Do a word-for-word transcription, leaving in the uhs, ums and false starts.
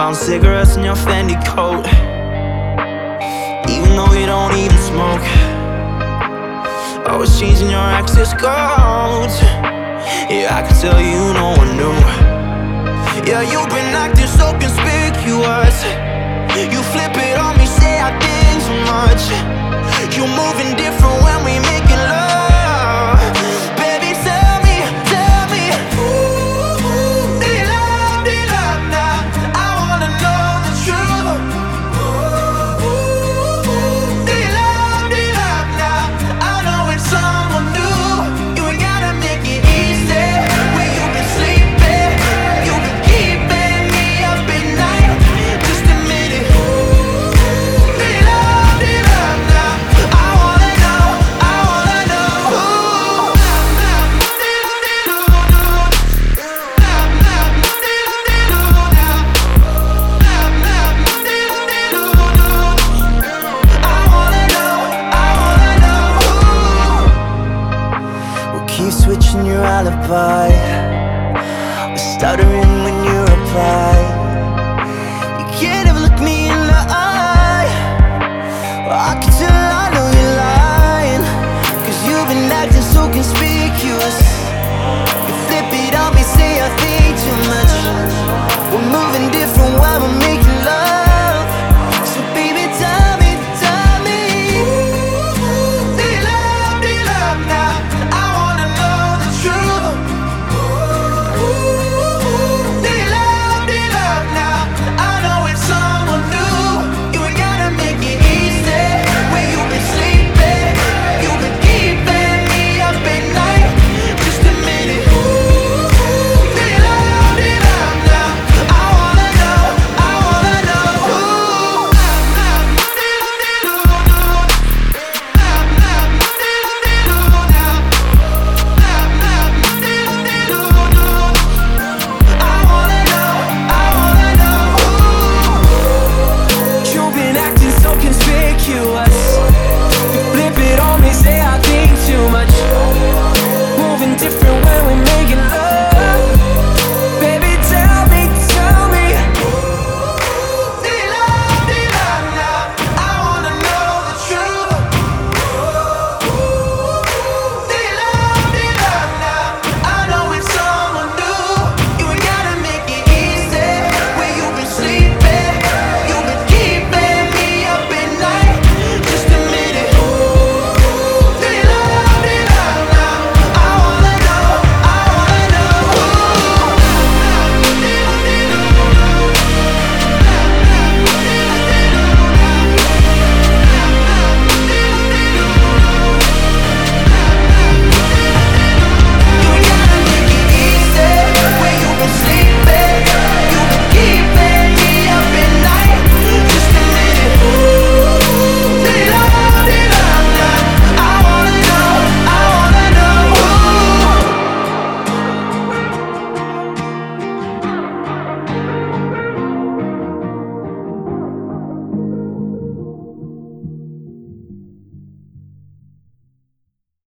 Found cigarettes in your Fendi coat, even though you don't even smoke. Always changing your access codes. Yeah, I can tell you no one knew. Yeah, you've been acting so conspicuous. You flip it on me, say I think too much. You moving different when we making love. Baby, tell me, tell me, ooh, do you love, do you love now? I wanna know the truth. Ooh, do you love, do you love now? I know it's someone new. You ain't gotta make it easy. Where you been sleeping? You been keeping me up at night. Just admit it. Do you love, do you love now? I wanna know, I wanna know. I wanna know, I wanna know. We'll keep switching your alibi. We're stuttering when you reply.